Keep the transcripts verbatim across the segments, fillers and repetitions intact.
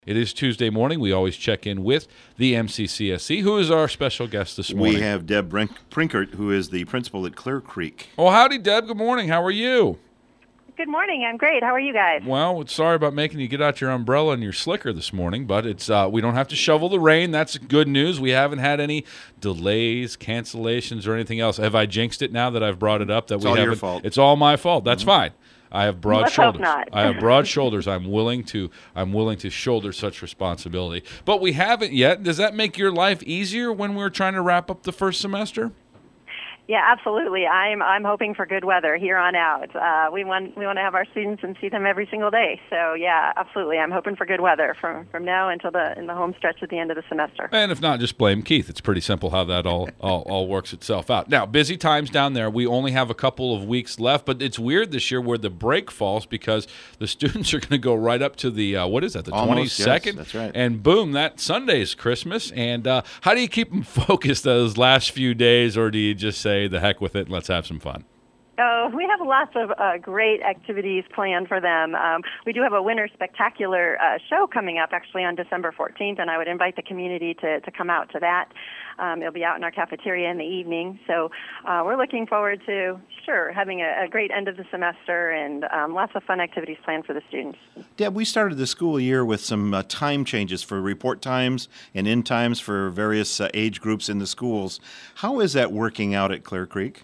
It is Tuesday morning. We always check in with the M C C S C. Who is our special guest this morning? We have Deb Brink- Prinkert, who is the principal at Clear Creek. Oh, howdy, Deb. Good morning. How are you? Good morning. I'm great. How are you guys? Well, sorry about making you get out your umbrella and your slicker this morning, but it's uh, we don't have to shovel the rain. That's good news. We haven't had any delays, cancellations, or anything else. Have I jinxed it now that I've brought it up? That it's we all haven't? your fault. It's all my fault. That's mm-hmm. fine. I have broad Let's shoulders. hope not. I have broad shoulders. I'm willing to. I'm willing to shoulder such responsibility. But we haven't yet. Does that make your life easier when we're trying to wrap up the first semester? Yeah, absolutely. I'm I'm hoping for good weather here on out. Uh, we want we want to have our students and see them every single day. So yeah, absolutely. I'm hoping for good weather from, from now until the in the home stretch at the end of the semester. And if not, just blame Keith. It's pretty simple how that all, all all works itself out. Now, busy times down there. We only have a couple of weeks left, but it's weird this year where the break falls because the students are going to go right up to the uh, what is that, the twenty-second? Yes, that's right. And boom, that Sunday's Christmas. And uh, how do you keep them focused those last few days, or do you just say the heck with it and let's have some fun? Oh, we have lots of uh, great activities planned for them. Um, we do have a Winter Spectacular uh, show coming up actually on December fourteenth, and I would invite the community to, to come out to that. Um, it'll be out in our cafeteria in the evening. So uh, we're looking forward to, sure, having a, a great end of the semester and um, lots of fun activities planned for the students. Deb, we started the school year with some uh, time changes for report times and end times for various uh, age groups in the schools. How is that working out at Clear Creek?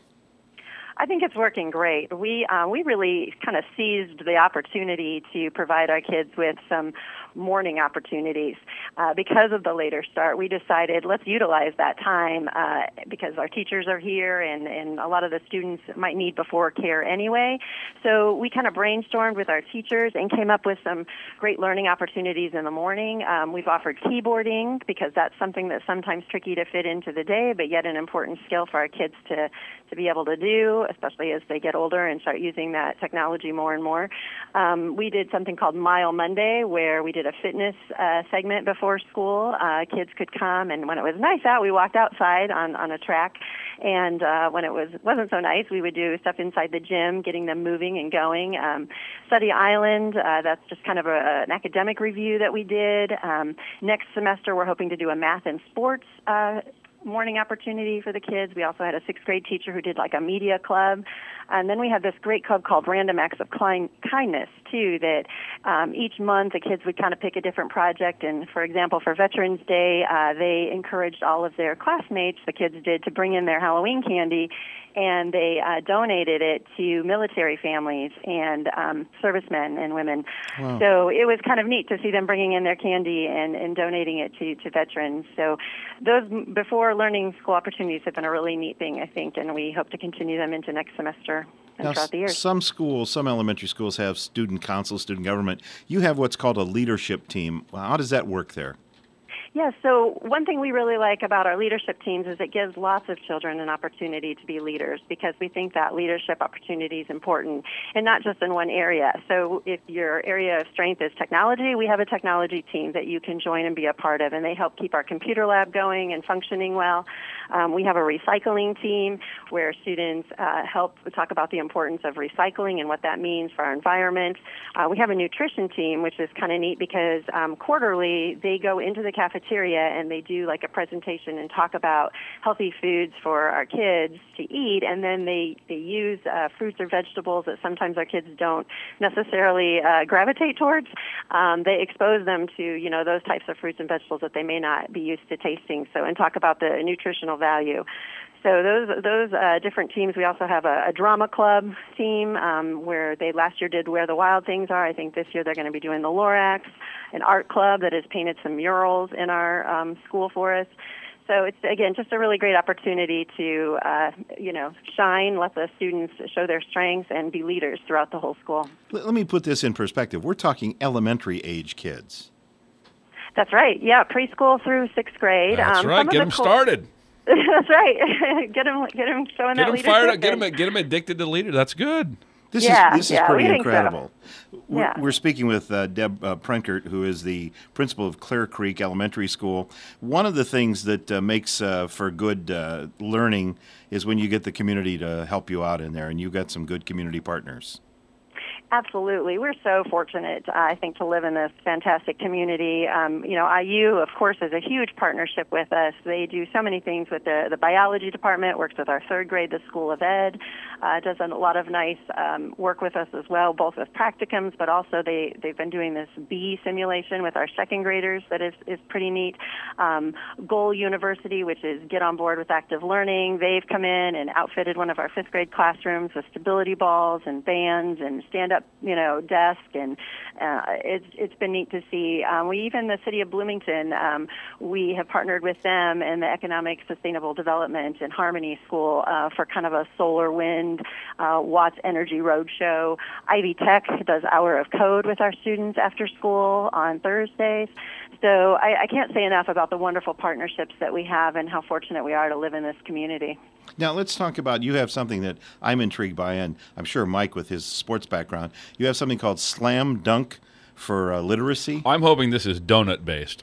I think it's working great. We uh, we really kind of seized the opportunity to provide our kids with some morning opportunities. Uh, because of the later start, we decided let's utilize that time uh, because our teachers are here and, and a lot of the students might need before care anyway. So we kind of brainstormed with our teachers and came up with some great learning opportunities in the morning. Um, we've offered keyboarding because that's something that's sometimes tricky to fit into the day, but yet an important skill for our kids to, to be able to do, especially as they get older and start using that technology more and more. Um, we did something called Mile Monday, where we did a fitness uh, segment before school. Uh, kids could come, and when it was nice out, we walked outside on, on a track. And uh, when it was, wasn't so nice, we would do stuff inside the gym, getting them moving and going. Um, Study Island, uh, that's just kind of a, an academic review that we did. Um, next semester, we're hoping to do a math and sports uh morning opportunity for the kids. We also had a sixth grade teacher who did like a media club. And then we had this great club called Random Acts of Klein- Kindness, too, that um, each month the kids would kind of pick a different project. And, for example, for Veterans Day, uh, they encouraged all of their classmates, the kids did, to bring in their Halloween candy, and they uh, donated it to military families and um, servicemen and women. Wow. So it was kind of neat to see them bringing in their candy and, and donating it to, to veterans. So those before learning school opportunities have been a really neat thing, I think, and we hope to continue them into next semester. Now, throughout the year. Some schools, some elementary schools have student council, student government. You have what's called a leadership team. How does that work there? Yeah, so one thing we really like about our leadership teams is it gives lots of children an opportunity to be leaders because we think that leadership opportunity is important and not just in one area. So if your area of strength is technology, we have a technology team that you can join and be a part of, and they help keep our computer lab going and functioning well. Um, we have a recycling team where students uh, help talk about the importance of recycling and what that means for our environment. Uh, we have a nutrition team, which is kind of neat because um, quarterly they go into the cafeteria and they do like a presentation and talk about healthy foods for our kids to eat, and then they, they use uh, fruits or vegetables that sometimes our kids don't necessarily uh, gravitate towards. Um, they expose them to, you know, those types of fruits and vegetables that they may not be used to tasting, so and talk about the nutritional value. So those those uh, different teams. We also have a, a drama club team um, where they last year did Where the Wild Things Are. I think this year they're going to be doing the Lorax. An art club that has painted some murals in our um, school for us. So it's, again, just a really great opportunity to, uh, you know, shine, let the students show their strengths, and be leaders throughout the whole school. Let me put this in perspective. We're talking elementary age kids. That's right. Yeah, preschool through sixth grade. That's um, right. Get them started. That's right. get them, get them showing get that them leadership. Fired up. Get them, get them addicted to leader. That's good. This yeah, is this yeah, is pretty we think incredible. So. We're, Yeah. we're speaking with uh, Deb uh, Prinkert, who is the principal of Clear Creek Elementary School. One of the things that uh, makes uh, for good uh, learning is when you get the community to help you out in there, and you've got some good community partners. Absolutely. We're so fortunate, uh, I think, to live in this fantastic community. Um, you know, I U, of course, is a huge partnership with us. They do so many things with the, the biology department, works with our third grade, the School of Ed, uh, does a lot of nice um, work with us as well, both with practicums, but also they, they've been doing this bee simulation with our second graders that is, is pretty neat. Um, Goal University, which is Get on Board with Active Learning, they've come in and outfitted one of our fifth grade classrooms with stability balls and bands and stand-up you know, desk, and uh, it's it's been neat to see. Um, we even the city of Bloomington, um, we have partnered with them and the Economic Sustainable Development and Harmony School uh, for kind of a solar wind uh, Watts Energy Roadshow. Ivy Tech does Hour of Code with our students after school on Thursdays. So I, I can't say enough about the wonderful partnerships that we have and how fortunate we are to live in this community. Now, let's talk about, you have something that I'm intrigued by, and I'm sure Mike, with his sports background, you have something called Slam Dunk for uh, literacy. I'm hoping this is donut-based.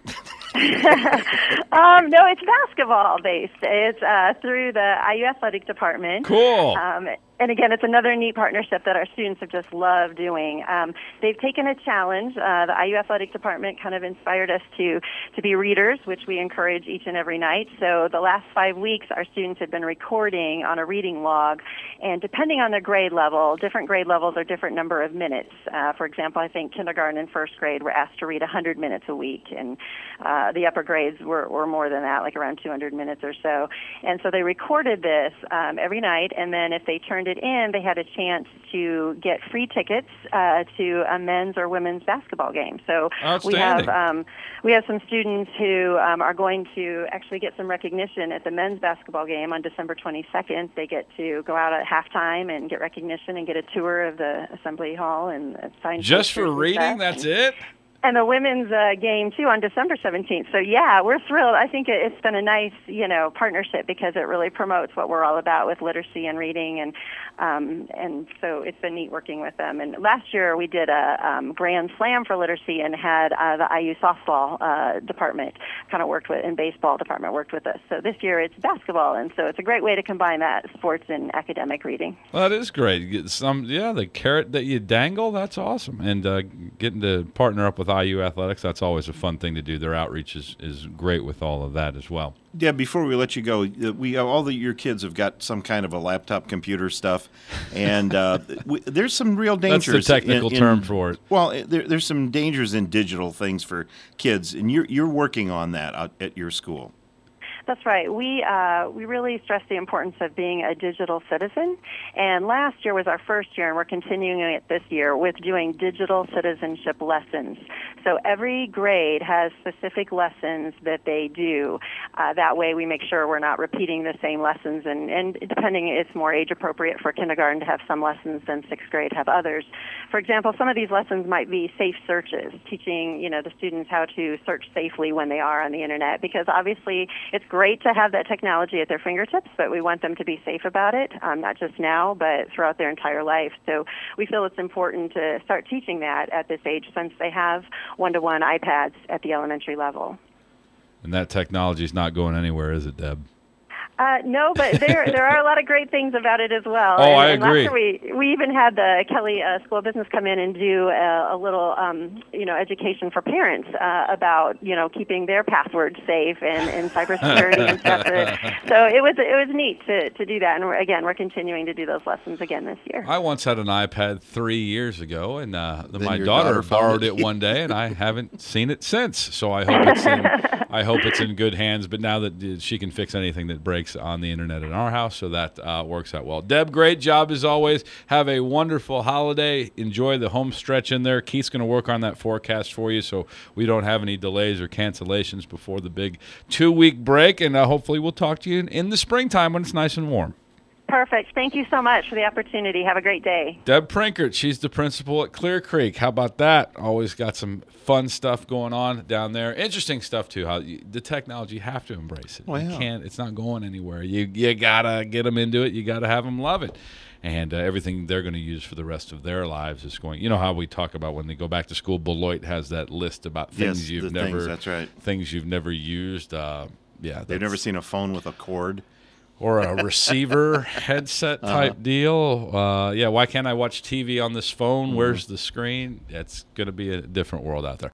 um, no, it's basketball-based. It's uh, through the I U Athletic Department. Cool. Um, and again, it's another neat partnership that our students have just loved doing. Um, they've taken a challenge. Uh, the I U Athletic Department kind of inspired us to, to be readers, which we encourage each and every night. So the last five weeks, our students have been recording on a reading log. And depending on their grade level, different grade levels are different number of minutes. Uh, for example, I think kindergarten and first grade were asked to read one hundred minutes a week. And uh, the upper grades were, were more than that, like around two hundred minutes or so. And so they recorded this um, every night. And then if they turned it in, they had a chance to get free tickets uh, to a men's or women's basketball game. So we have um, we have some students who um, are going to actually get some recognition at the men's basketball game on December twenty-second. They get to go out at halftime and get recognition and get a tour of the assembly hall and sign just for reading. That's it. And the women's uh, game, too, on December seventeenth. So, yeah, we're thrilled. I think it's been a nice, you know, partnership because it really promotes what we're all about with literacy and reading. And um, and so it's been neat working with them. And last year we did a um, grand slam for literacy and had uh, the I U softball uh, department kind of worked with, and baseball department worked with us. So this year it's basketball. And so it's a great way to combine that, sports and academic reading. Well, that is great. Get some, yeah, the carrot that you dangle, that's awesome. And uh, getting to partner up with I U Athletics, that's always a fun thing to do. Their outreach is, is great with all of that as well. Yeah, before we let you go, we all the, your kids have got some kind of a laptop computer stuff, and uh, we, there's some real dangers. That's the technical in, in, term for it. Well, there, there's some dangers in digital things for kids, and you're you're working on that out at your school. That's right. We uh, we really stress the importance of being a digital citizen. And last year was our first year, and we're continuing it this year with doing digital citizenship lessons. So every grade has specific lessons that they do. Uh, that way we make sure we're not repeating the same lessons. And, and depending, it's more age appropriate for kindergarten to have some lessons than sixth grade have others. For example, some of these lessons might be safe searches, teaching you know the students how to search safely when they are on the internet, because obviously it's great to have that technology at their fingertips, but we want them to be safe about it, um, not just now, but throughout their entire life. So we feel it's important to start teaching that at this age since they have one-to-one iPads at the elementary level. And that technology is not going anywhere, is it, Deb? Uh, no, but there there are a lot of great things about it as well. Oh, and, I and agree. Last year we, we even had the Kelly uh, School of Business come in and do a, a little, um, you know, education for parents uh, about, you know, keeping their passwords safe and, and cybersecurity and stuff. So it was it was neat to, to do that. And we're, again, we're continuing to do those lessons again this year. I once had an iPad three years ago, and uh, the, my your daughter, daughter borrowed found it one day, and I haven't seen it since. So I hope it's in, I hope it's in good hands. But now that uh, she can fix anything that breaks on the internet in our house, so that uh, works out well. Deb, great job as always. Have a wonderful holiday. Enjoy the home stretch in there. Keith's going to work on that forecast for you so we don't have any delays or cancellations before the big two-week break, and uh, hopefully we'll talk to you in, in the springtime when it's nice and warm. Perfect. Thank you so much for the opportunity. Have a great day. Deb Prinkert, she's the principal at Clear Creek. How about that? Always got some fun stuff going on down there. Interesting stuff, too. How you, the technology, you have to embrace it. Well, yeah. You can't. It's not going anywhere. You you got to get them into it. You got to have them love it. And uh, everything they're going to use for the rest of their lives is going. You know how we talk about when they go back to school, Beloit has that list about things Yes, you've the never things, that's right. things you've never used. Uh, yeah, They've that's- never seen a phone with a cord. or a receiver headset type uh-huh. deal. Uh, yeah, why can't I watch T V on this phone? Mm-hmm. Where's the screen? It's going to be a different world out there.